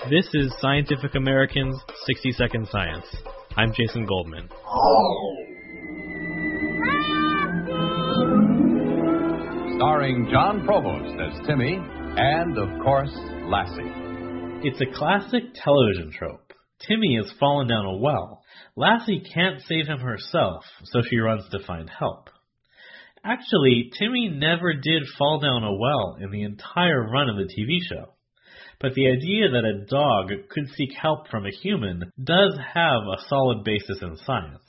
This is Scientific American's 60 Second Science. I'm Jason Goldman. Starring John Provost as Timmy and, of course, Lassie. It's a classic television trope. Timmy has fallen down a well. Lassie can't save him herself, so she runs to find help. Actually, Timmy never did fall down a well in the entire run of the TV show. But the idea that a dog could seek help from a human does have a solid basis in science.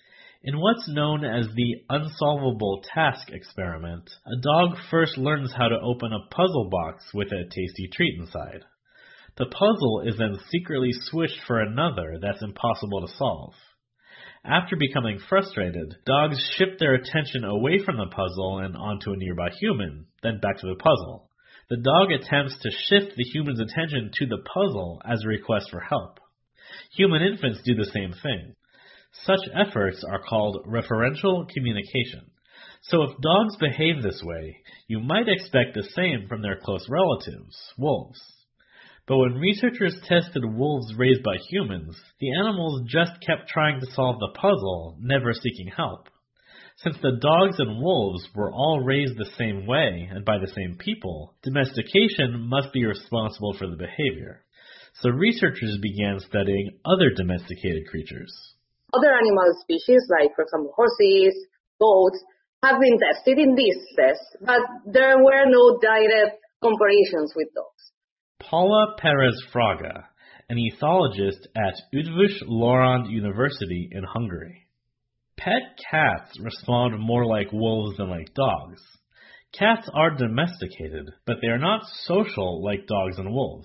In what's known as the unsolvable task experiment, a dog first learns how to open a puzzle box with a tasty treat inside. The puzzle is then secretly switched for another that's impossible to solve. After becoming frustrated, dogs shift their attention away from the puzzle and onto a nearby human, then back to the puzzle. The dog attempts to shift the human's attention to the puzzle as a request for help. Human infants do the same thing. Such efforts are called referential communication. So if dogs behave this way, you might expect the same from their close relatives, wolves. But when researchers tested wolves raised by humans, the animals just kept trying to solve the puzzle, never seeking help. Since the dogs and wolves were all raised the same way and by the same people, domestication must be responsible for the behavior. So researchers began studying other domesticated creatures. Other animal species, like, for example, horses, goats, have been tested in these tests, but there were no direct comparisons with dogs. Paula Perez-Fraga, an ethologist at Eötvös Loránd University in Hungary. Pet cats respond more like wolves than like dogs. Cats are domesticated, but they are not social like dogs and wolves.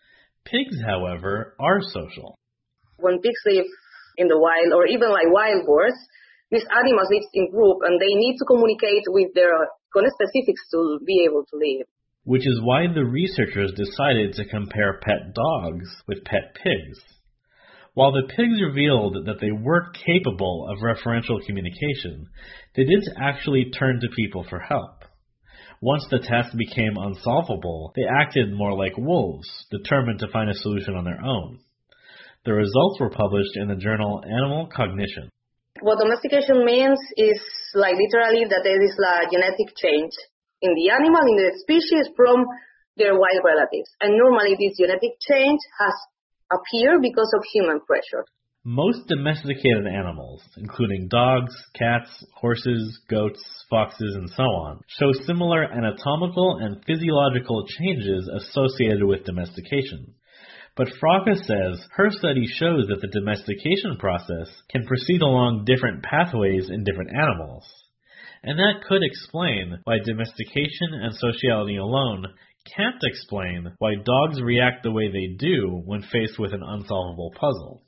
Pigs, however, are social. When pigs live in the wild, or even like wild boars, these animals live in group and they need to communicate with their conspecifics to be able to live. Which is why the researchers decided to compare pet dogs with pet pigs. While the pigs revealed that they were capable of referential communication, they didn't actually turn to people for help. Once the task became unsolvable, they acted more like wolves, determined to find a solution on their own. The results were published in the journal Animal Cognition. What domestication means is like literally that there is a genetic change in the animal, in the species, from their wild relatives. And normally this genetic change has appeared because of human pressure. Most domesticated animals, including dogs, cats, horses, goats, foxes, and so on, show similar anatomical and physiological changes associated with domestication. But Fraga says her study shows that the domestication process can proceed along different pathways in different animals. And that could explain why domestication and sociality alone can't explain why dogs react the way they do when faced with an unsolvable puzzle.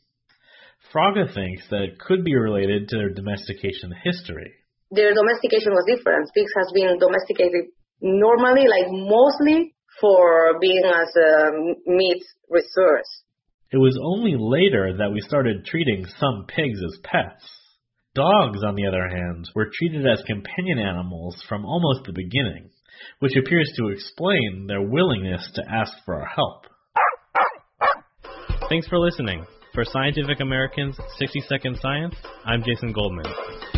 Fraga thinks that it could be related to their domestication history. Their domestication was different. Pigs has been domesticated normally, like mostly for being as meat resource. It was only later that we started treating some pigs as pets. Dogs, on the other hand, were treated as companion animals from almost the beginning, which appears to explain their willingness to ask for our help. Thanks for listening. For Scientific American's 60 Second Science, I'm Jason Goldman.